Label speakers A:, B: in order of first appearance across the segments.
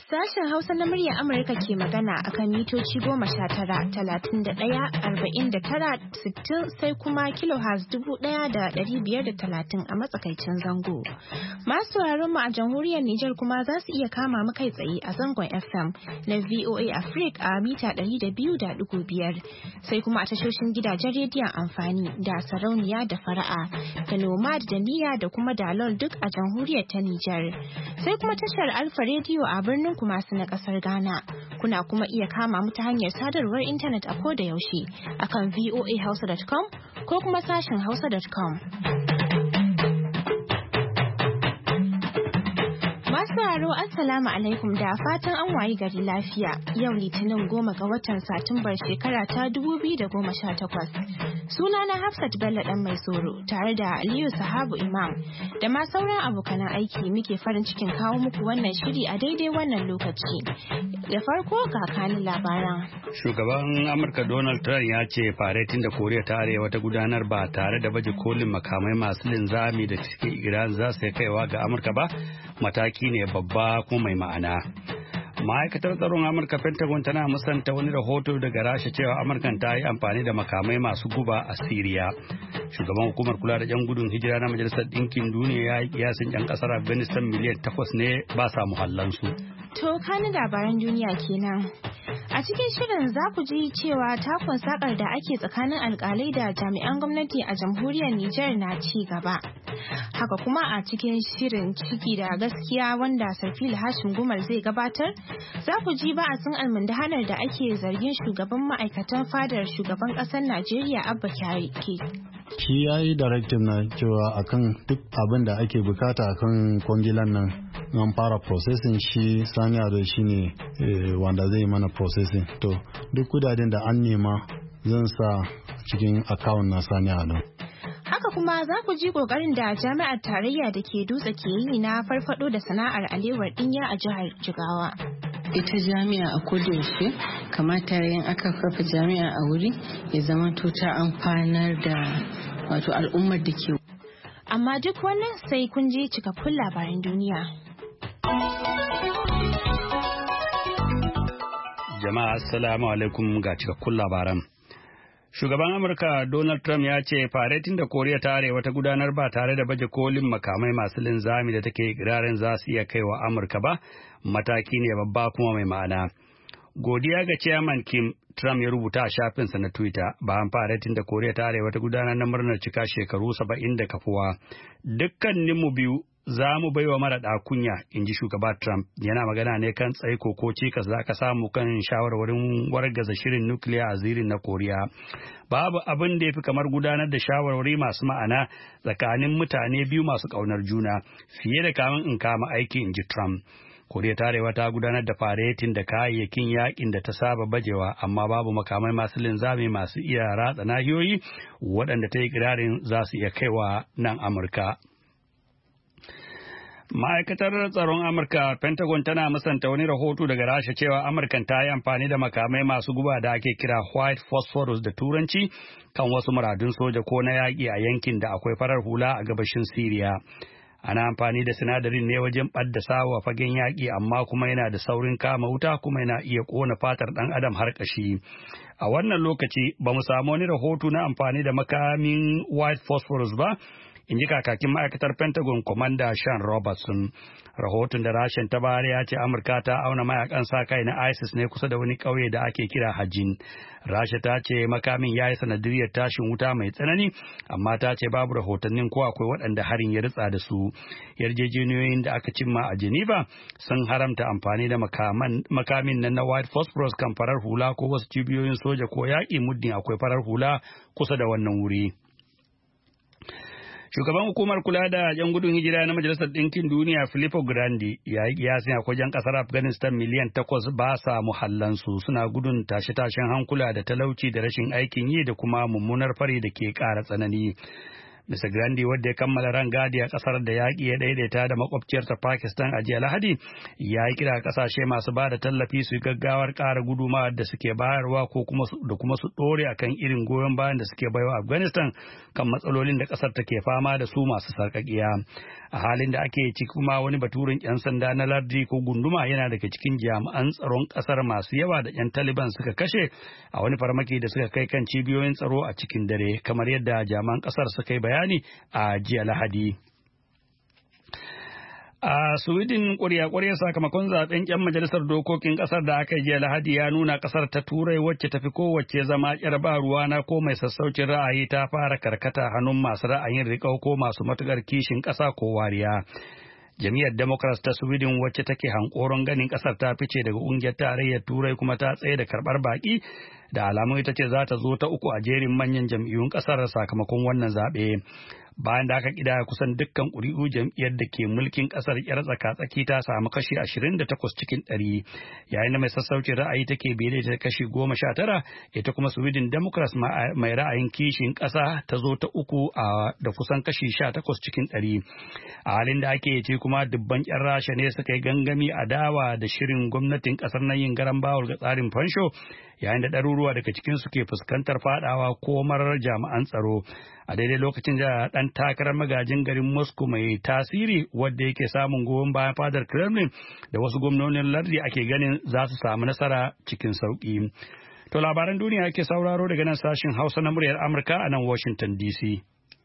A: Sashen Hausa na muryar Amurka ke magana akan mitoci 19, 31, 49, 60 sai kuma kilohertz 1,530 a matsakaicin zango. Masu sauraron mu a jamhuriyar Nijar kuma za su iya kama mu kai tsaye a zangon FM na VOA Africa a mita 200.5 sai kuma a tashoshin gidajen rediyon amfani da sarauniya da fara'a da nomad da niya da kuma dalol duk a jamhuriyar ta Nijar. Sai kuma tashar Alfa Radio a birnin Kumasi na kasar Ghana. Kuna kuma iya kama mu ta hanyar sadarwar intanet a koda yaushe akan voahausa.com ko kuma sashen hausa.com. Masu sauraro Assalamu alaikum da fatan an wayi gari lafiya. Yau Litinin 10 ga watan Satumbar shekara ta 2018. Sunana Hafsat Bello dan mai soro tare da Aliyu Sahabu Imam da ma sauran abokan aiki muke farin cikin kawo muku wannan shiri a daidai wannan lokaci. Da farko ga kanin labaran.
B: Shugaban Amurka Donald Trump ya ce faretin da Koriya ta Arewa ta gudanar ba tare da baje kolin makamai masu linzami da suke Iran za su kaiwa ga Amurka ba mataki ne babba kuma mai ma'ana. Ma'aikatar tsaron Amurka Pentagon tana musanta wani rahoto daga Rasha cewa Amurkan ta yi amfani da makamai masu guba a Siriya. Shugaban hukumar kula da 'yan gudun hijira na Majalisar Ɗinkin Duniya ya yi kiyasin 'yan ƙasar Afghanistan miliyan 8 ne ba sa muhallansu.
A: To kanin labaran duniya kenan. A cikin shirin za ku ji cewa takun sakar da ake tsakanin alkalai da jami'an gwamnati a jamhuriyar Nijar na ci gaba. Haka kuma a cikin shirin ciki da gaskiya wanda Sarfil Hashim Gumal zai gabatar, za ku ji ba'asin almundahanar da ake zargin shugaban ma'aikatan fadar shugaban ƙasar Najeriya Abba Kyari ke.
C: Shi ya yi directive na cewa akan duk abin da ake bukata akan kwangilan nan an fara processing shi Sani Ado shi ne wanda zai mana processing. To duk kudaden da an nema zan sa cikin account na Sani Ado.
A: Haka kuma za ku ji kokarin da jami'ar tarayya da ke Dutse ke yi na farfado da sana'ar alewar dinya a jihar Jigawa.
D: Ita jami'a a kodayaushe kamata yin aka kafa jami'a a wuri ya zama ta amfanar da wato al'ummar da ke.
A: Amma duk wannan sai kun ji cikakkun labaran duniya.
B: Jama'a assalamu alaikum ga cikakkun labaran. Shugaban Amurka Donald Trump ya ce faretin da Koriya ta Arewa ta gudanar ba tare da baje kolin makamai masu linzami da take ikirarin za su iya kaiwa Amurka ba mataki ne babba kuma mai ma'ana. Godiya ga Chairman Kim, Trump ya rubuta a shafinsa na Twitter bayan faretin da Koriya ta Arewa ta gudanar na murnar cika shekaru 70 da kafuwa. Dukkaninmu biyu za mu baiwa mara kunya, in ji shugaba Trump. Yana magana ne kan tsaiko ko cikas za ka samu kan shawarwarin wargaza shirin nukiliya a zirin na Koriya. Babu abin da ya fi kamar gudanar da shawarwari masu ma'ana tsakanin mutane biyu masu ƙaunar juna fiye da kamun in kama aiki, in ji Trump. Koriya ta Arewa ta gudanar da faretin da kayayyakin yakin da ta saba bajewa, amma babu makamai masu linzami masu iya ratsa nahiyoyi waɗanda ta yi kirarin za su iya kaiwa nan Amurka. Ma'aikatar tsaron Amurka Pentagon tana musanta wani rahoto daga Rasha cewa Amurkan ta yi amfani da makamai masu guba da ake kira white phosphorus da Turanci kan wasu muradun soja ko na yaƙi a yankin da akwai farar hula a gabashin Siriya. Ana amfani da sinadarin ne wajen ɓadda sawa fagen yaƙi, amma kuma yana da saurin kama wuta kuma yana iya ƙona fatar ɗan adam har ƙashi. A wannan lokaci ba mu samu wani rahoto na amfani da makamin white phosphorus ba, in ji kakakin ma'aikatar Pentagon Commander Sean Robertson. Rahoton da Rashin ta bayar ya ce Amurka ta auna mayakan sa kai na ISIS ne kusa da wani ƙauye da ake kira Hajin. Rasha ta ce makamin ya yi sanadiyar tashin wuta mai tsanani, amma ta ce babu rahotannin ko akwai waɗanda harin ya ritsa da su. Yarjejeniyoyin da aka cimma a Geneva sun haramta amfani da makamin nan na white phosphorus kan farar hula ko wasu cibiyoyin soja ko yaƙi muddin akwai farar hula kusa da wannan wuri. Shugaban hukumar kula da 'yan gudun hijira na Majalisar Ɗinkin Duniya Filippo Grandi ya yi kiyasin akwai 'yan ƙasar Afghanistan miliyan 8 ba sa muhallansu, suna gudun tashe-tashen hankula da talauci da rashin aikin yi da kuma mummunar fari da ke ƙara tsanani. Mr. Grandi, wadda ya kammala rangadi a kasar da yaƙi ya daidaita da makwabciyarsa Pakistan a jiya Lahadi, ya yi kira kasashe masu ba da tallafi su gaggawar ƙara gudumawar da suke bayarwa ko kuma su ɗore akan irin goyon bayan da suke baiwa Afghanistan kan matsalolin da ƙasar take fama da su masu sarƙaƙiya. a halin da ake ciki kuma wani baturin 'yan sanda na lardi ko gunduma yana daga cikin jami'an tsaron kasar masu yawa da 'yan Taliban suka kashe a wani farmaki da suka kai kan cibiyoyin tsaro a cikin dare, kamar yadda jami'an kasar suka yi bayani a jiya Lahadi. A Sweden ƙwarya sakamakon zaben 'yan majalisar dokokin ƙasar da aka jiya Lahadi ya nuna ƙasar ta Turai wacce tafi kowace zama 'yar ba ruwana ko mai sassaucin ra'ayi ta fara karkata hannun masu ra'ayin riƙau ko masu matuƙar kishin ƙasa ko wariya. Jam'iyyar Democrats ta Sweden wacce take hankoron ganin ƙasar ta fice daga ƙungiyar tarayyar Turai kuma ta tsaye da karɓar baƙi da alamun ita ce za ta zo ta uku a jerin manyan jam'iyyun ƙasar sakamakon wannan zaɓe. Bayan da aka kidaya kusan dukkan ƙuri'u, jam'iyyar da ke mulkin ƙasar yar tsaka-tsaki ta samu kashi 28 cikin 100, yayin da mai sassaucin ra'ayi take biye da kashi 19, ita kuma Sweden Democrats mai ra'ayin kishin ƙasa ta zo ta uku da kusan kashi 18 cikin 100. A halin da ake ce kuma dubban 'yan Rasha ne suka yi gangami a dawa da shirin gwamnatin ƙasar na yin garan bawul ga tsarin fansho, yayin da ɗaruruwa daga cikinsu ke fuskantar fadawa komarar jami'an tsaro a daidai lokacin da ɗan takarar magajin garin Moscow mai tasiri wadda yake samun goyon bayan fadar Kremlin da wasu gwamnonin lardi ake ganin za su samu nasara cikin sauƙi. To labaran duniya ake sauraro daga nan sashin Hausa na muryar Amurka a nan Washington DC.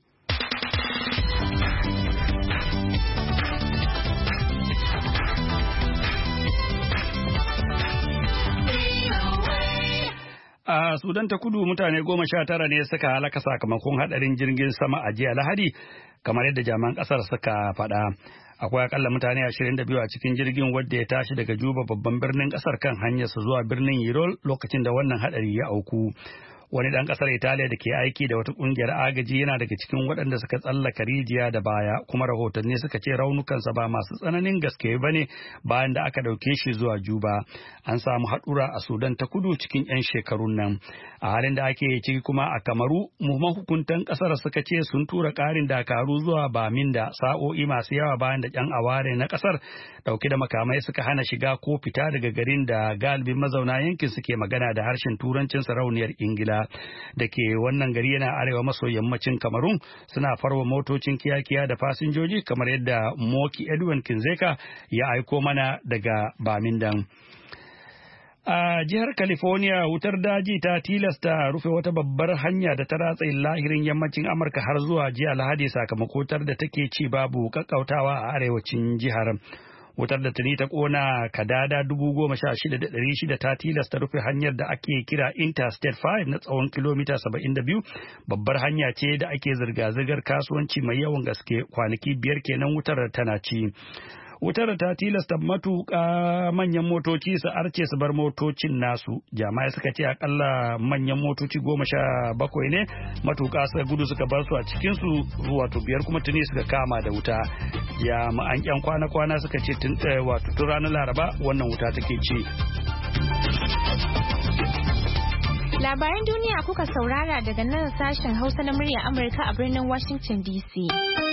B: A Sudan ta Kudu mutane 19 ne suka halaka sakamakon hadarin jirgin sama a jiya Lahadi, kamar yadda jami'an kasar suka faɗa. Akwai akalla mutane 22 a cikin jirgin wadda ya tashi daga Juba babban birnin kasar kan hanyarsa zuwa birnin Yirol lokacin da wannan hadari ya auku. Wani ɗan ƙasar Italiya da ke aiki da wata ƙungiyar agaji yana daga cikin waɗanda suka tsallaka rijiya da baya, kuma rahotanni suka ce raunukansa ba masu tsananin gaske ba ne bayan da aka ɗauke shi zuwa Juba. An samu haɗura a Sudan ta Kudu cikin 'yan shekarun nan. A halin da ake ciki kuma a Kamaru, mahukuntan ƙasar suka ce sun tura ƙarin dakaru zuwa Baminda sa'o'i masu yawa bayan da 'yan aware na ƙasar ɗauke da makamai suka hana shiga ko fita daga garin da galibin mazauna yankin suke magana da harshen Turancin sarauniyar Ingila. Da ke wannan gari yana arewa maso yammacin Kamarun suna farwa motocin kiyakiya da fasinjoji, kamar yadda Moki Edwin Kinzeka ya aiko mana daga Bamindan. A jihar California, wutar daji ta tilasta rufe wata babbar hanya da ta ratsa lahirin yammacin Amurka har zuwa jiya Lahadi sakamakon da take ci babu kakkautawa a arewacin jihar. Wutar da tuni ta kona kadada 16,600 ta tilasta rufe hanyar da ake kira Interstate 5 na tsawon kilomita 72. Babbar hanya ce da ake zirga-zirgar kasuwanci mai yawan gaske, kwanaki 5 kenan wutar tana ci. Wutar ta tilasta matuƙa manyan motoci su arce su bar motocin nasu. Jama'a suka ce akalla manyan motoci 17 ne matuƙa suka gudu suka bar su a cikinsu, wato 5 kuma tuni suka kama da wuta. Jami'an 'yan kwana-kwana suka ce tun ranar Laraba wannan wuta take ci.
A: Labaran duniya kuka saurara daga nan sashen Hausa na murya Amurka a birnin Washington DC.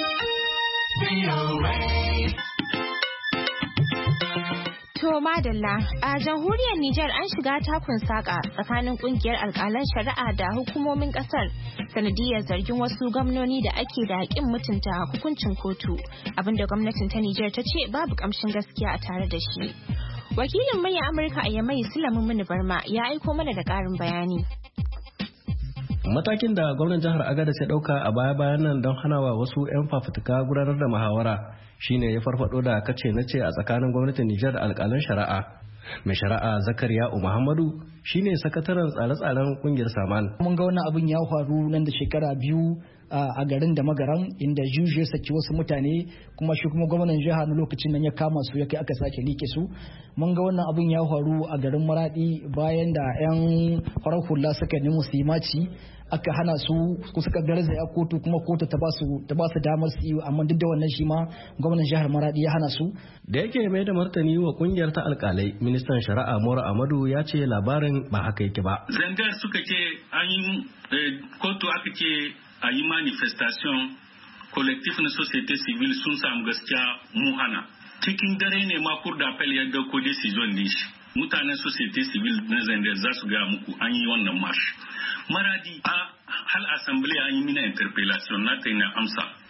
A: To madalla, a jamhuriyar Nijar an shiga takun saka tsakanin kungiyar alkalan shari'a da hukumomin kasar sanadiyar zargin wasu gwamnoni da ake da haƙƙin mutunta hukuncin kotu, abinda gwamnatin ta Nijar ta ce babu ƙamshin gaskiya a tare da shi. Wakilin murya Amurka a Yamai Sulaiman Muni Barma ya aiko mana da ƙarin bayani.
E: Matakin da gwamnan jihar Agadez ya dauka a baya-bayan nan don hanawa wasu 'yan fafutuka gudanar da muhawara shine ya farfado da kace nace a tsakanin gwamnatin Nijar da alƙalan shari'a. Mai shari'a Zakariya Muhammadu shine sakataren tsare-tsaren kungiyar Saman.
F: Mun ga wannan abin ya faru nan da shekara 2 a garin da magaran inda juju ya saki wasu mutane kuma shi kuma gwamnan jiha na lokacin nan ya kama su ya kai aka sake like su. Mun ga wannan abin ya faru a garin Maradi bayan da 'yan farar hula suka nemi su yi maci aka hana su suka garzaya kotu kuma kotu ta ba su damar su yi, amma duk da wannan shi ma gwamnan jihar Maradi ya hana su.
E: Da yake mai da martani wa kungiyar ta alkalai, ministan shari'a Mora Amadu ya ce labarin ba haka yake ba.
G: Zangar suka ce an yi kotu aka ce a yi manifestation collective na société civile sun samu gaskiya mu hana. Cikin dare ne ma cour d'appel ya dauko decision din shi. Mutanen société civile na Zangar za su ga muku an yi wannan march. Maradi a hal assembly an yi mina interpellation na ta na amsa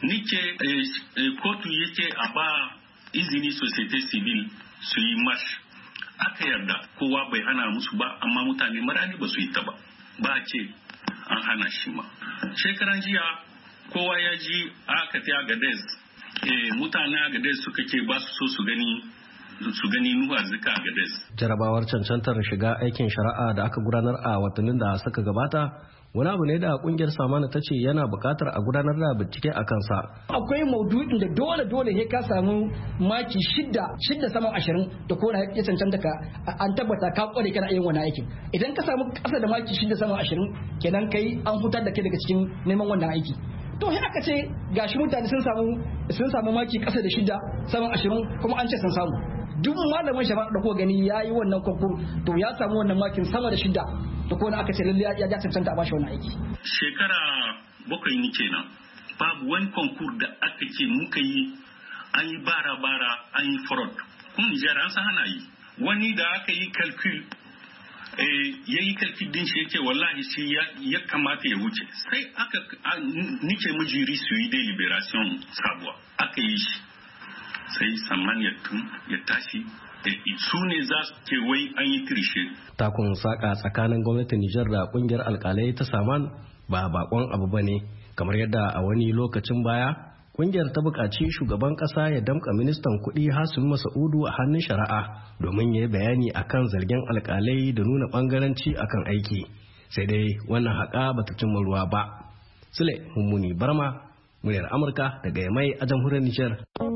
G: nike kotu yake a ba izini societe civil su yi march aka yarda kowa bai hana musu ba amma mutane marani ba su yi ta ba ce an hana shi ma. Shekaran jiya kowa ya ji aka ta Agadez mutane Agadez suka ce ba su so su gani Nuhu Arzika Agadez.
E: Jarabawar cancantar shiga aikin shari'a da aka gudanar a watannin da suka gabata wani abu ne da kungiyar Samana ta ce yana bukatar a gudanar da bincike a kansa.
F: Akwai maudu'in da dole ne ka samu maki shidda sama 20 da ko ya cancanta ka an tabbata ka kware kana yin wani aikin. Idan ka samu kasa da maki shidda sama 20 kenan kai an hutar da kai daga cikin neman wannan aiki. To sai aka ce gashi mutane sun samu maki kasa da shidda sama 20 kuma an ce sun samu. Duk malamin shafa da kuka gani yayi wannan konkur to ya samu wannan makin sama da shidda da kuma aka ce lalle ya cancanta a bashi wannan aiki.
G: Shekara 7 ni kenan babu wani konkur da aka ce muka yi an yi bara an yi fraud kun Nijar an san hana yi wani da aka yi calcul ya yi calcul din shi yake wallahi shi ya kamata ya wuce sai aka nike mujiri su yi deliberation sabuwa aka yi shi sai saman ya tashi su ne za su ce wai an yi tirishe.
E: Takun saka tsakanin gwamnatin Nijar da kungiyar alkalai ta Saman ba bakon abu ba ne kamar yadda a wani lokacin baya kungiyar ta buƙaci shugaban ƙasa ya damƙa ministan kuɗi Hashim Masa'udu a hannun shari'a domin ya yi bayani akan zargin alkalai da nuna ɓangaranci akan aiki sai dai wannan haƙa bata cimma ruwa ba. Sule Mummuni Barma, muryar Amurka daga Yamai a jamhuriyar Nijar.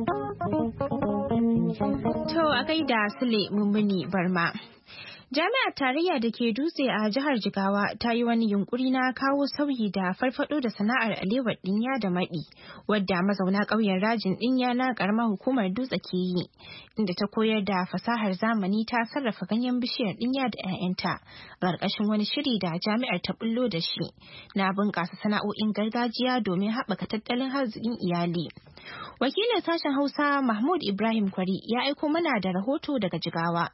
A: To a gaida Sule Mummuni Barma. Jami'ar tarayya da ke dutse a jihar Jigawa ta yi wani yunkuri na kawo sauyi da farfado da sana'ar alewar dinya da maɗi wadda mazauna ƙauyen rajin dinya na ƙaramar hukumar dutse ke yi inda ta koyar da fasahar zamani ta sarrafa ganyen bishiyar dinya da 'ya'yanta a ƙarƙashin wani shiri da jami'ar ta bullo da shi na bunƙasa sana'o'in gargajiya domin haɓaka tattalin arzikin iyali. Wakilin sashen Hausa Mahmud Ibrahim Kwari ya aiko mana da rahoto daga Jigawa.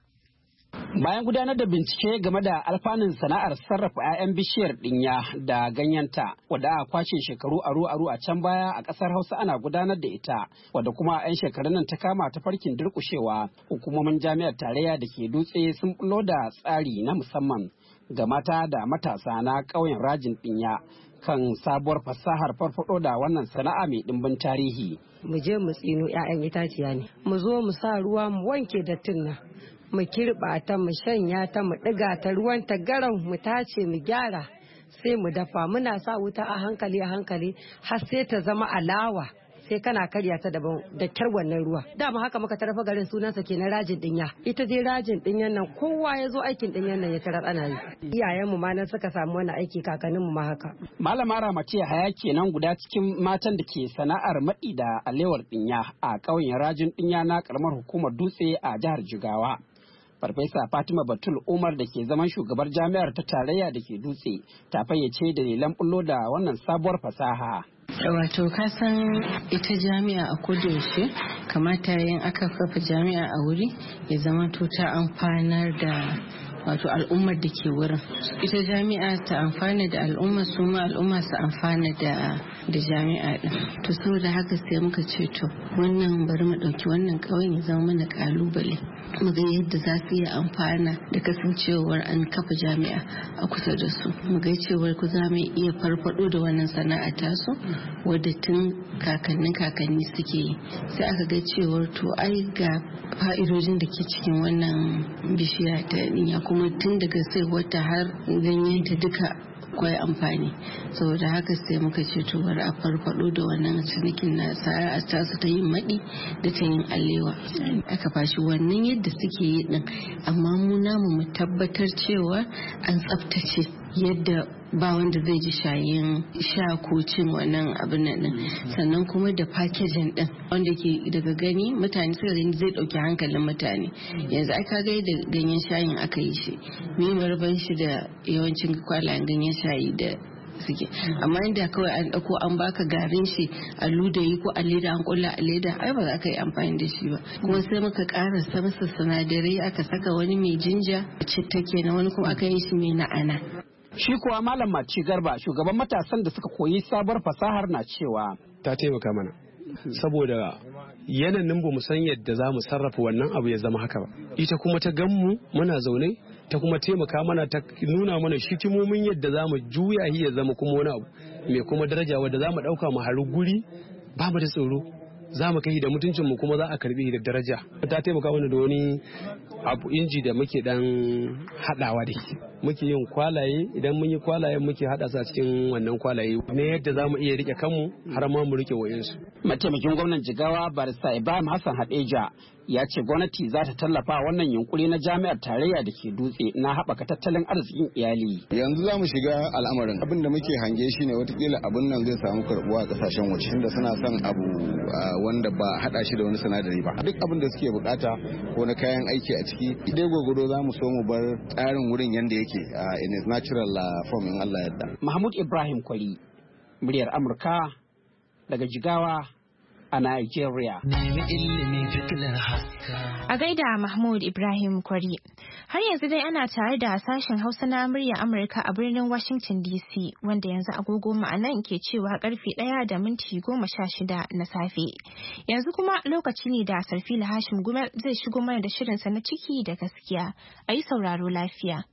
H: Bayan gudanar da bincike game da alfanun sana'ar sarrafa 'ya'yan bishiyar dinya da ganyenta wadda aka kwashe shekaru aru a can baya a ƙasar Hausa ana gudanar da ita wadda kuma 'yan shekarun nan ta kama ta farkin durƙushewa, hukumomin jami'ar tarayya da ke dutse sun bullo da tsari na musamman ga mata da matasa na ƙauyen rajin dinya kan sabuwar fasahar farfado da wannan sana'a mai dimbin tarihi.
I: Mu je mu tsino 'ya'yan itaciya ne, mu zo mu sa ruwa mu wanke dattin nan. Mu kirɓa ta mu shanya ta mu ɗiga ta ruwan ta garan mu tace mu gyara sai mu dafa muna sa wuta a hankali har sai ta zama alawa sai kana karya ta daban da kyar wannan ruwa. Dama haka muka tarfa garin sunansa kenan rajin dinya. Ita dai rajin dinyan nan kowa ya zo aikin dinyan nan ya tarar ana yi. Iyayenmu ma nan suka samu wani aiki kakanninmu ma haka.
H: Malama Ramati Haya kenan guda cikin matan da ke sana'ar maɗi da alewar dinya a ƙauyen rajin dinya na ƙaramar hukumar Dutse a jihar Jigawa. Farfesa Fatima Batul Umar da ke zaman shugabar jami'ar ta tarayya da ke Dutse ta fayyace dalilan bullo da wannan sabuwar fasaha.
D: Wato kasan ita jami'a a kodayaushe kamata yin aka kafa jami'a a wuri ya zama ta amfanar da wato al'ummar da ke wurin. Ita jami'a ta amfana da al'umma su ma al'umma su amfana da jami'a din. To saboda haka sai muka ce to wannan bari mu dauki wannan ƙauyen ya zama mana kalubale. Mu ga yadda za su iya amfana da kasancewar an kafa jami'a a kusa da su. Mu ga cewar ku za mu iya farfado da wannan sana'a tasu wadda tun kakanni suke yi. Sai aka ga cewar to ai ga fa'idojin da ke cikin wannan bishiya ta dinya kuma tun daga sai wata har ganyen ta duka akwai amfani saboda haka sai muka ce to bari a farfado da wannan cinikin na sa'a ta su ta yin maɗi da ta yin alewa aka fashi wannan yadda suke yi din amma mu namu mu tabbatar cewa an tsaftace yadda ba wanda zai ji shayin sha ko cin wannan abin nan sannan kuma da packaging din wanda ke daga gani mutane suka gani zai dauki hankalin mutane yanzu aka ga da ganyen shayin aka yi shi me marban shi da yawancin kwalayen ganyen shayi da suke amma inda kawai an dauko an baka garin shi a ludayi ko a leda an kulla a leda ai ba za ka yi amfani da shi ba kuma sai muka karasa masa sinadarai aka saka wani mai jinja citta kenan wani kuma aka yi shi mai na'ana.
H: Shi kuwa Malam Maci Garba, shugaban matasan da suka koyi sabuwar fasahar, na cewa
J: ta taimaka mana saboda yanayin ba mu san yadda za mu sarrafa wannan abu ya zama haka ba. Ita kuma ta ganmu muna zaune, ta kuma taimaka mana, ta nuna mana shikimomin yadda za mu juya ya zama kuma wani abu mai kuma daraja wadda za mu ɗauka mu haru guri ba mu da tsoro, za mu kai da mutuncin mu kuma za a karbi da daraja. Ta taimaka mana da wani abu inji da muke dan hadawa da shi, muke yin kwalaye, idan mun yi kwalaye muke hada sa cikin wannan kwalaye ne yadda za mu iya rike kanmu har ma mu rike wayansu.
H: Mataimakin gwamnan Jigawa Barista Ibrahim Hassan Hadeja ya ce gwamnati za ta tallafa wannan yunkuri na jami'ar tarayya da ke Dutse na haɓaka tattalin arzikin iyali.
K: Yanzu za mu shiga al'amarin, abin da muke hange shi ne watakila abin nan zai samu karbuwa a kasashen waje, inda suna son abu wanda ba hada shi da wani sinadari ba. Duk abin da suke bukata ko na kayan aiki a ciki, dai gwagwado za mu so mu bar tsarin wurin yanda yake in its natural form in Allah yadda.
H: Mahmud Ibrahim Kwari, muryar Amurka daga Jigawa a Nigeria.
A: A gaida Mahmud Ibrahim Kwari. Har yanzu dai ana tare da sashen Hausa na murya Amurka a birnin Washington DC, wanda yanzu agogo ma'anan ke cewa karfe 1:16 na safe. Yanzu kuma lokaci ne da Sarfila Hashim Gumel zai shigo mana da shirinsa na ciki da gaskiya. A yi sauraro lafiya.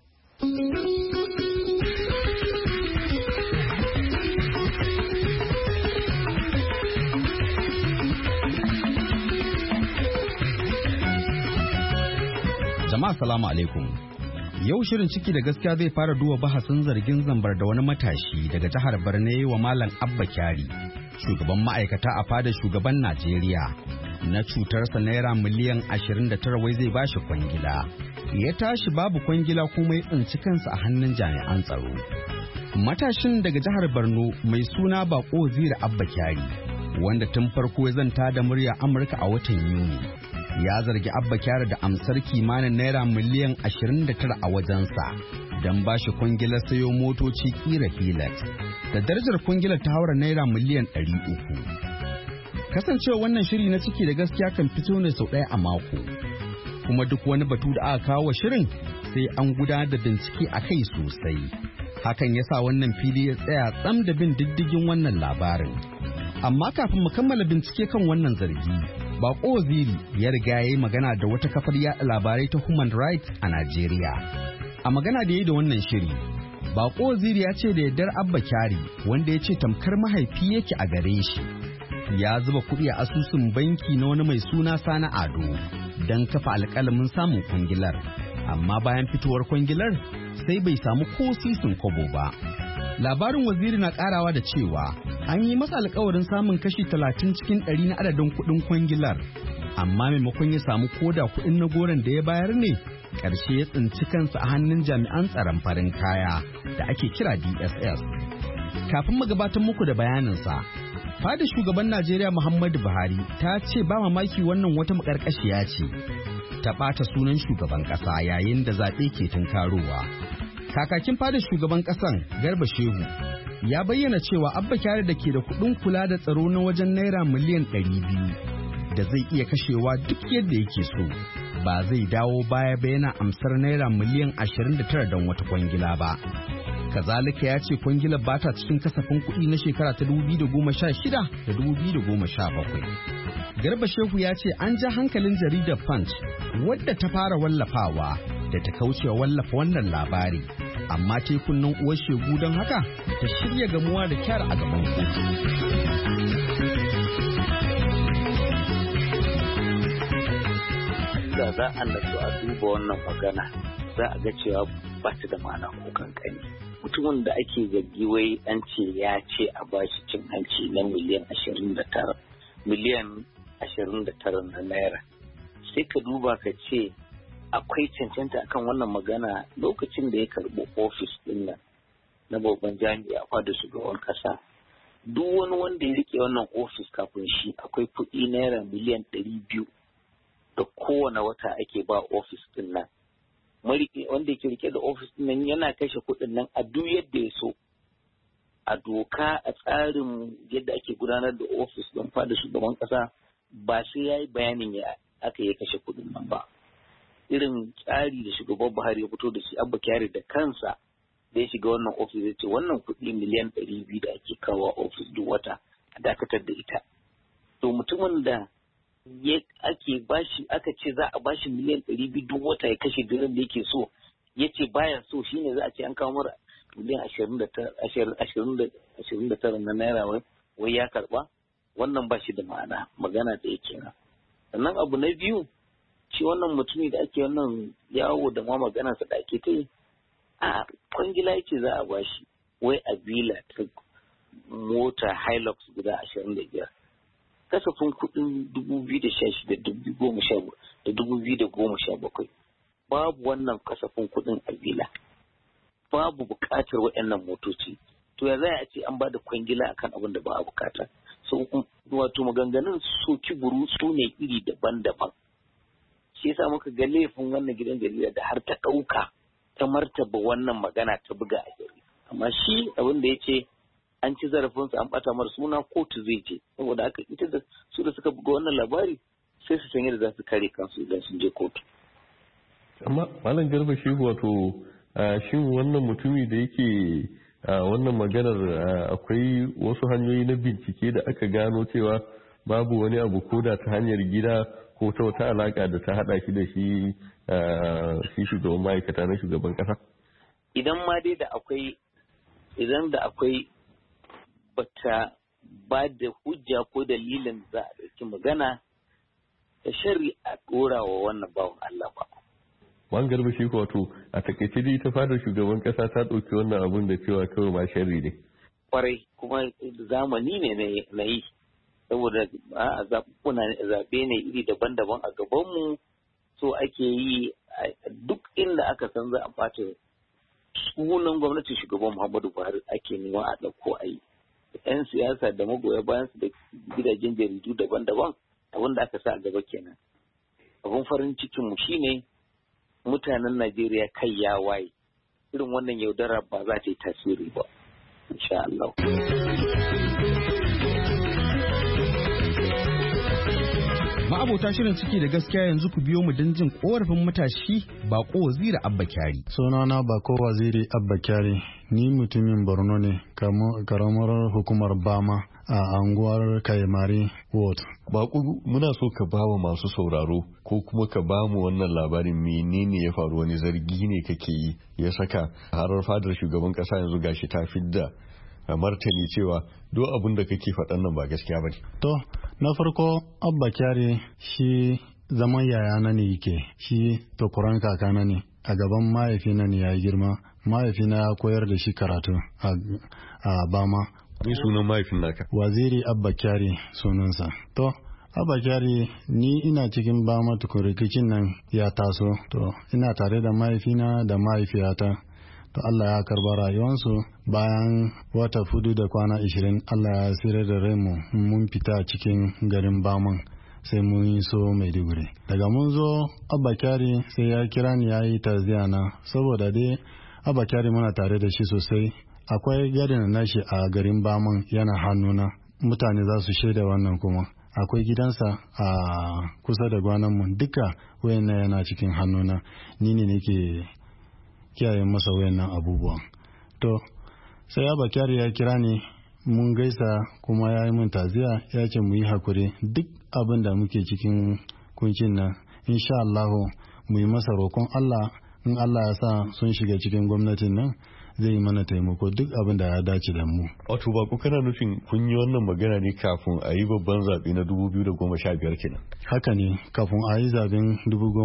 L: Jama'a salamu alaikum. Yau shirin ciki da gaskiya zai fara duba bahasin zargin zambar da wani matashi daga jihar Borno wa Malam Abba Kyari, shugaban ma'aikata a fadar shugaban Najeriya, na cutarsa naira miliyan 29 wai zai bashi kwangila. Ya tashi babu kwangila kuma ya tsinci kansa a hannun jami'an tsaro. Matashin daga jihar Borno mai suna Bako Zira Abba Kyari, wanda tun farko ya zanta da murya Amurka a watan Yuni, ya zargi Abba Kyari da amsar kimanin naira miliyan 29 a wajensa don ba shi kwangilar sayo motoci kira Hilux, da darajar kwangilar ta haura naira miliyan 300. Kasancewa wannan shiri na ciki da gaskiya kan fito ne sau ɗaya a mako, kuma duk wani batu da aka kawo shirin sai an gudanar da bincike a kai sosai. Hakan ya sa wannan fili ya tsaya tsam da bin diddigin wannan labarin. Amma kafin mu kammala bincike kan wannan zargi, Bako Waziri ya riga ya yi magana da wata kafar yaɗa labarai ta Human Rights a Najeriya. A magana da ya yi da wannan shiri, Bako Waziri ya ce da yardar Abba Kyari, wanda ya ce tamkar mahaifi yake a gare shi, ya zuba kuɗi a asusun banki na wani mai suna Sani Ado don kafa alƙalamin samun kwangilar. Amma bayan fitowar kwangilar sai bai samu ko sisin kobo ba. Labarin Waziri na karawa da cewa an yi masa alkawarin samun kashi 30 cikin 100 na adadin kuɗin kwangilar, amma maimakon ya samu koda kuɗin na goron da ya bayar ne, ƙarshe ya tsinci kansa a hannun jami'an tsaron farin kaya da ake kira DSS. Kafin mu gabatar muku da bayaninsa, fadar shugaban Najeriya Muhammadu Buhari ta ce ba mamaki wannan wata makarkashiya ce ta ɓata sunan shugaban ƙasa yayin da zaɓe ke tunkarowa. Kakakin fadar shugaban ƙasan Garba Shehu ya bayyana cewa Abba Kyari da ke da kuɗin kula da tsaro na wajen naira miliyan 200 da zai iya kashewa duk yadda yake so, ba zai dawo baya ba yana amsar naira miliyan 29 don wata kwangila ba. Kazalika ya ce kwangilar ba ta cikin kasafin kuɗi na shekara ta 2016 da 2017. Garba Shehu ya ce an ja hankalin jaridar Punch wadda ta fara wallafawa da ta kaucewa wallafa wannan labari, amma ta kunnen uwar shegu don haka ta shirya gamuwa da Kyari a gaban kotu.
M: Da za a nasu a duba wannan magana za a ga cewa ba ta da ma'ana ko kankani. Mutumin da ake zargi wai an ce ya ce a bashi cin hanci na miliyan 29 na naira. Sai ka duba ka ce akwai cancanta akan wannan magana lokacin da ya karɓi ofis ɗin nan na babban jami'a da shugaban ƙasa. Duk wani wanda ya rike wannan ofis kafin shi akwai kuɗi naira miliyan 200 da kowane wata ake ba ofis ɗin nan. Wanda yake rike da ofis ɗin nan yana kashe kuɗin nan a duk yadda ya so. A doka a tsarin yadda ake gudanar da ofis ɗin fada shugaban ƙasa ba sai ya yi bayanin ya aka yi kashe kuɗin nan ba. Irin tsari da shugaban Buhari ya fito da shi Abba Kyari da kansa da ya shiga wannan ofis ya ce wannan kuɗi miliyan 200 da ake kawo ofis duk wata a dakatar da ita. To mutumin da ake bashi aka ce za a bashi miliyan 200 duk wata ya kashe dinar da yake so, ya ce baya so, shine za a ce an kawo mara miliyan 29 na naira wai ya karba. Wannan ba shi da ma'ana, magana da yake nan. Sannan abu na biyu, shi wannan mutumi da ake wannan yawo da ma magana sa da ake ta yi, a kwangila yake za a bashi wai a bila ta mota Hilux guda 25. Kasafin kuɗin 2016 da 2017 babu wannan kasafin kuɗin a bila, babu buƙatar waɗannan motoci. To ya zai a ce an ba da kwangila akan abin da ba a bukata. So wato maganganun soki buru su ne iri daban-daban. Shi yasa muka ga laifin wannan gidan jarida da har ta ɗauka ta martaba wannan magana ta buga a jarida. Amma shi abin da ya ce an ci zarafinsa an ɓata mara suna, kotu zai je. Saboda haka ita da su da suka buga wannan labari sai su san yadda za su kare kansu idan sun je kotu.
N: Amma Malam Garba Shehu, wato shin wannan mutumi da yake wannan maganar akwai wasu hanyoyi na bincike da aka gano cewa babu wani abu ko da ta hanyar gida ko ta wata alaka da ta hada shi da shi shugaban ma'aikata na shugaban kasa?
M: Idan ma dai da akwai bata ba da hujja ko dalilin za a ɗauki magana da shari'a ɗora wa wannan bawan Allah ba.
N: Wan Garba Shehu, wato a takaice dai ta fadar shugaban kasa ta ɗauki wannan abun da cewa kawai ma sharri ne.
M: Kwarai, kuma zamani ne na yi, saboda zaɓe ne iri daban-daban a gabanmu, so ake yi duk inda aka san za a ɓata sunan gwamnatin shugaban Muhammadu Buhari ake nema a ɗauko a yi. 'Yan siyasa da magoya bayan su da gidajen jaridu daban-daban abin da aka sa a gaba kenan. Abin farin cikinmu shine mutanen Najeriya kai ya waye, irin wannan yaudara ba za ta yi tasiri ba, insha Allah.
L: Ma'abota shirin ciki da gaskiya yanzu ku biyo mu don jin korafin matashi Bako Waziri Abba Kyari.
C: Sunana Bako Waziri Abba Kyari, ni mutumin Borno ne, karamar hukumar Bama a anguwar Kaimari Ward.
N: Bako, muna so ka bawa masu sauraro ko kuma ka ba mu wannan labarin menene ya faru, wani zargi ne kake yi ya saka har fadar shugaban kasa yanzu gashi ta fidda martani cewa duk abin da kake faɗan nan ba gaskiya ba ne.
C: To, na farko Abba Kyari shi zaman yayana ne yake, shi tokuran kakana ne, a gaban mahaifina ne ya girma, mahaifina ya koyar da shi karatu a Bama.
N: Ni sunan mahaifin naka?
C: Waziri Abba Kyari sunansa. To, Abba Kyari ni ina cikin Bama tukun rikicin nan ya taso, to ina tare da mahaifina da mahaifiyata. To Allah ya karba rayuwansu bayan wata 4 da kwana 20 Allah ya tsira da raimu mun fita cikin garin Baman sai mun yi so Maiduguri. Daga mun zo Abba Kyari sai ya kira ni ya yi tarziya na, saboda dai Abba Kyari muna tare da shi sosai. Akwai gadin nashi a garin Baman yana hannuna, mutane za su shaida wannan kuma. Akwai gidansa a kusa da gwananmu, duka wayannan yana cikin hannuna, ni ne nake kiyaye masa wayannan abubuwan. To sai Abba Kyari ya kira ni, mun gaisa kuma ya yi mun taziya, ya ce mu yi hakuri duk abin da muke cikin kuncin nan, insha Allah mu yi masa roƙon Allah, in Allah ya sa sun shiga cikin gwamnatin nan zai yi mana taimako duk abin da ya dace da mu.
N: Wato Bako, kana nufin kun yi wannan magana ne kafin a yi babban zaɓe na 2015 kenan?
C: Haka ne, kafin a yi zaɓen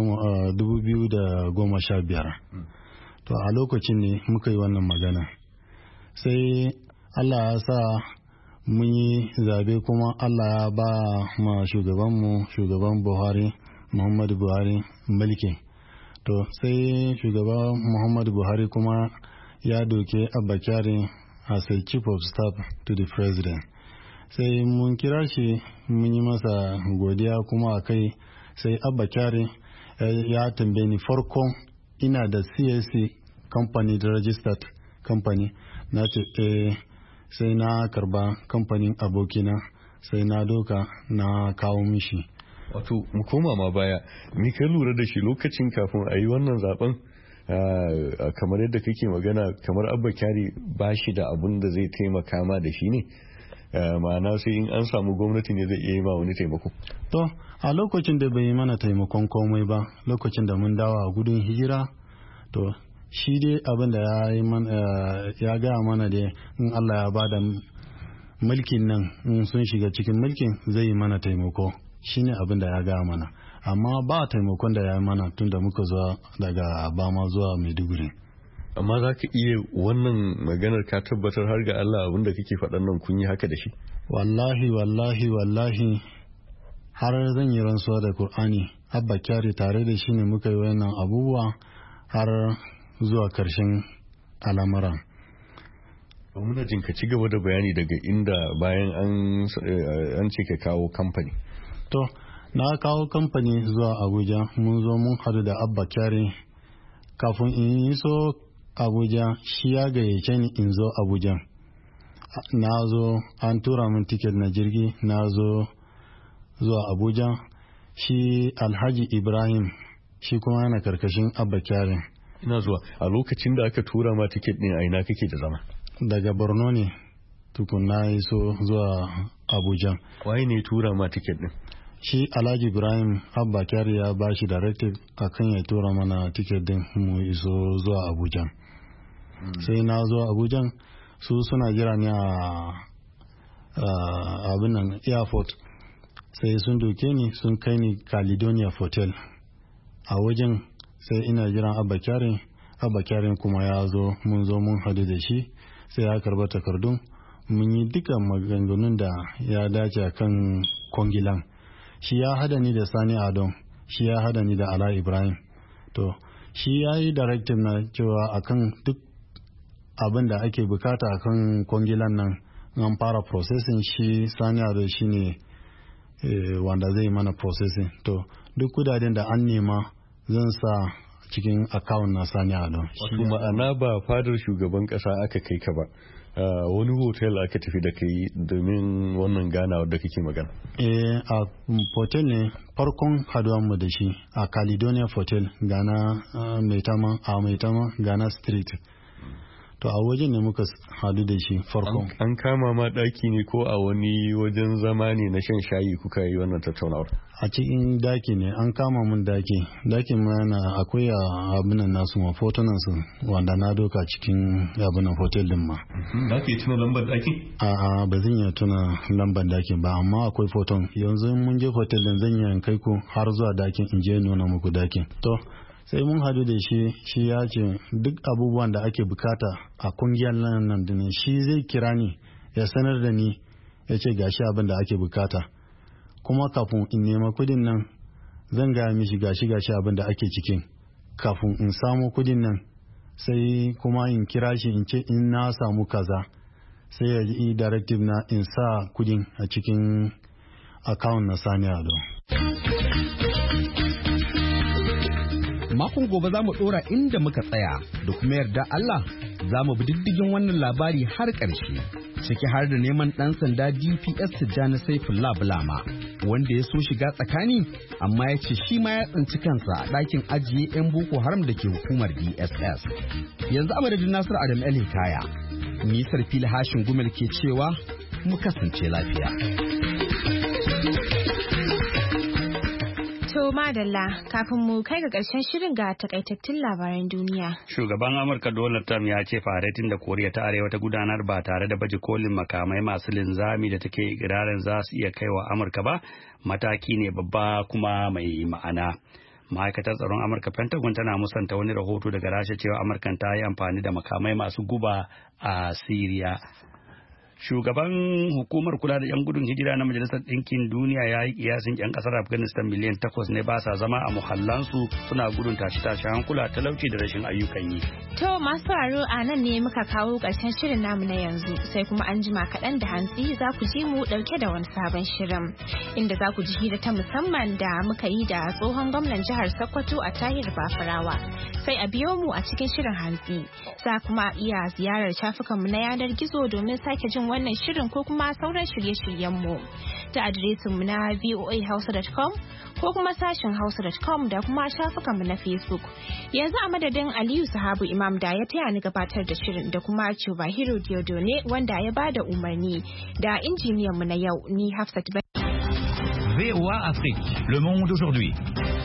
C: 2015. To a lokacin ne muka yi wannan magana. Sai Allah ya sa mun yi zabe kuma Allah ya ba ma shugaban Buhari, Muhammadu Buhari mulki. To sai shugaban Muhammadu Buhari kuma ya doke Abba Kyari as a chief of staff to the president. Sai mun kira shi mun yi masa godiya kuma a kai sai Abba Kyari ya tambaye ni farkon ina da CAC company da registered company, na ce sai na karba kamfanin abokina sai na doka na kawo mishi.
N: Wato mu koma ma baya, ni ka lura da shi lokacin kafin a yi wannan zaben kamar yadda kake magana kamar Abba Kyari ba shi da abun da zai taimaka ma da shi ne, ma'ana sai in an samu gwamnati ne zai iya yi ma wani taimako.
C: To a lokacin da bai yi mana taimakon komai ba, lokacin da mun dawa gudun hijira, to shi dai abin da ya gaya mana da in Allah ya bada mulkin nan in sun shiga cikin mulkin zai yi mana taimako, shine abin da ya gaya mana, amma ba taimakon da ya yi mana tun da muka zuwa daga Bama zuwa Maiduguri.
N: Amma za ka iya wannan maganar ka tabbatar har ga Allah abin da kake faɗan nan kun yi haka da shi? Wallahi
C: har zan yi rantsuwa da Kur'ani, Abba Kyari tare da shi ne muka yi wannan abubuwa har zuwa karshen al'amuran.
N: Muna jin ka ci gaba da bayani daga inda bayan an ce ka kawo kamfani.
C: To na kawo kamfani zuwa Abuja, mun zo mun hadu da Abba Kyari. Kafin in yi so Abuja, shi ya gayyace ni in zo Abuja. Na zo an tura min tiket na jirgi, na zo zuwa Abuja. Shi Alhaji Ibrahim shi kuma yana karkashin Abba Kyari.
N: Ina zuwa a lokacin da aka tura ma tiket ɗin a ina kake da zama?
C: Daga Borno ne tukun na iso zuwa Abuja.
N: Waye ne tura ma tiket ɗin?
C: Shi Alhaji Ibrahim Abba Kyari ya ba shi directive akan ya tura mana tiket ɗin mu iso zuwa Abuja. Sai na zo Abuja, su suna jira ni a abin nan airport, sai sun doke ni sun kai ni Caledonia Hotel. A wajen sai ina jiran Abba Kyari kuma ya zo, mun zo mun hadu da shi, sai ya karba takardun, mun yi duka maganganun da ya dace a kan kwangilan. Shi ya hada ni da Sani Adon, shi ya hada ni da Ala Ibrahim. To shi ya yi directive na cewa akan duk abin da ake bukata akan kwangilan nan an fara processing, shi Sani Adon shi ne wanda zai mana processing. To duk kudaden da an nema zan sa cikin account na Sani Adon.
N: Wato ma'ana ba fadar shugaban kasa aka kai ka ba, wani hotel aka tafi da kai domin wannan ganawa da kake magana?
C: A hotel ne farkon haduwan mu da shi, a Caledonia Hotel, Ghana Maitama Ghana Street. To a wajen ne muka hadu da shi farkon.
N: An kama ma daki ne ko a wani wajen zama ne na shan shayi kuka yi wannan tattaunawar?
C: A cikin daki ne, an kama mun daki. Dakin ma yana akwai abinan nasu ma fotunan su wanda na doka cikin abinan hotel din ma.
N: Za ka yi tuna lambar dakin?
C: A'a, ba zan iya tuna lambar dakin ba, amma akwai foton. Yanzu mun je hotel din zan iya kai ku har zuwa dakin in je nuna muku dakin. To sai mun hadu da shi ya ce duk abubuwan da ake bukata a kungiyar nan din shi zai kira ni ya sanar da ni, ya ce gashi abin da ake bukata, kuma kafin in nema kudin nan zan gaya mishi gashi abin da ake cikin. Kafin in samu kudin nan sai kuma in kira shi in ce in na samu kaza, sai ya yi directive na in sa kudin a cikin account na Sani Ado.
L: Makon gobe za mu ɗora inda muka tsaya, da kuma yarda Allah za mu bi diddigin wannan labari har ƙarshe, ciki har da neman ɗan sanda DPS Tijjani Saifullah Bulama, wanda ya so shiga tsakani amma ya ce shi ma ya tsinci kansa a ɗakin ajiye 'yan Boko Haram da ke hukumar DSS. Yanzu a madadin Nasiru Adam El Hikaya, Nisar Fili Hashin Gumel ke cewa mu kasance lafiya.
A: To madalla, kafin mu kai ga ƙarshen shirin ga takaitattun labaran duniya.
B: Shugaban Amurka Donald Trump ya ce faretin da Koriya ta Arewa ta gudanar ba tare da baje kolin makamai masu linzami da take ikirarin za su iya kaiwa Amurka ba, mataki ne babba kuma mai ma'ana. Ma'aikatar tsaron Amurka Pentagon tana musanta wani rahoto daga Rasha cewa Amurkan ta yi amfani da makamai masu guba a Siriya. Shugaban hukumar kula da 'yan gudun hijira na Majalisar Ɗinkin Duniya ya yi kiyasin 'yan ƙasar Afghanistan miliyan 8 ne ba sa zama a muhallansu, suna gudun tashi-tashi hankula, talauci da rashin ayyukan yi.
A: To masu sauraro a nan ne muka kawo ƙarshen shirin namu na yanzu, sai kuma an jima kaɗan da hantsi za ku ji mu ɗauke da wani sabon shirin, inda za ku ji hira ta musamman da muka yi da tsohon gwamnan jihar Sokoto a Tahir Bafarawa. Sai a biyo mu a cikin shirin hantsi. Za kuma iya ziyarar shafukanmu na yanar gizo domin sake jin wannan shirin ko kuma sauran shirye-shiryenmu ta adireshinmu na voahausa.com ko kuma sashen hausa.com da kuma shafukanmu na Facebook. Yanzu a madadin Aliyu Sahabu Imam da ya taya ni gabatar da shirin da kuma Chubahiro Diodone wanda ya bada umarni da injiniyanmu na yau ni Hafsat.
O: VOA Afrique, le monde aujourd'hui.